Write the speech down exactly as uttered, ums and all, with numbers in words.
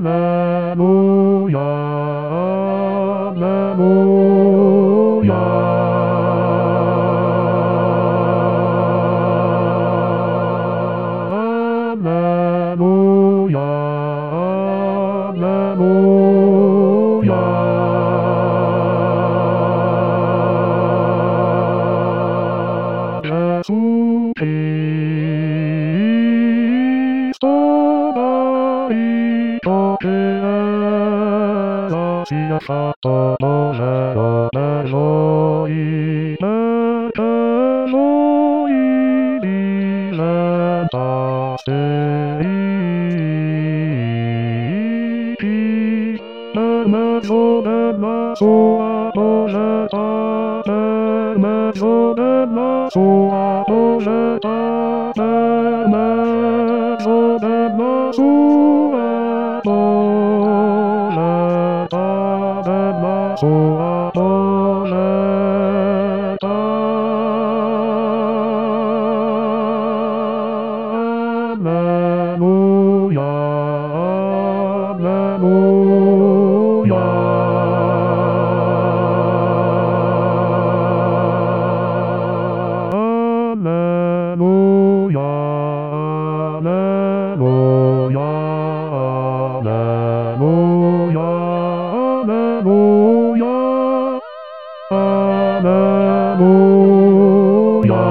Fatto Bożego Bezoi, Bezoi, Bizenta Stei, Mezzo della sua Bożeta, mezzo della sua Bożeta, mezzo della sua Bożeta, della sua Bożeta. Alleluja, Alleluja. Alleluja, Alleluja, Alleluja, Alleluja, Alleluja.